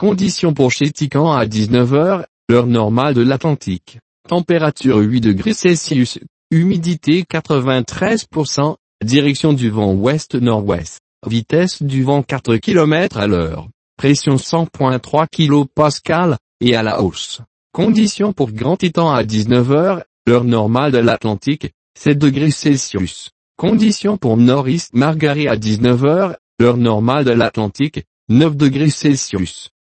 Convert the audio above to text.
Conditions pour Chéticamp à 19 h, l'heure normale de l'Atlantique. Température 8 degrés Celsius, humidité 93%, direction du vent ouest-nord-ouest, vitesse du vent 4 km à l'heure, pression 100.3 kPa, et à la hausse. Conditions pour Grand Teton à 19 h, l'heure normale de l'Atlantique, 7 degrés Celsius. Conditions pour Northeast Margaret à 19 h, l'heure normale de l'Atlantique, 9 degrés Celsius.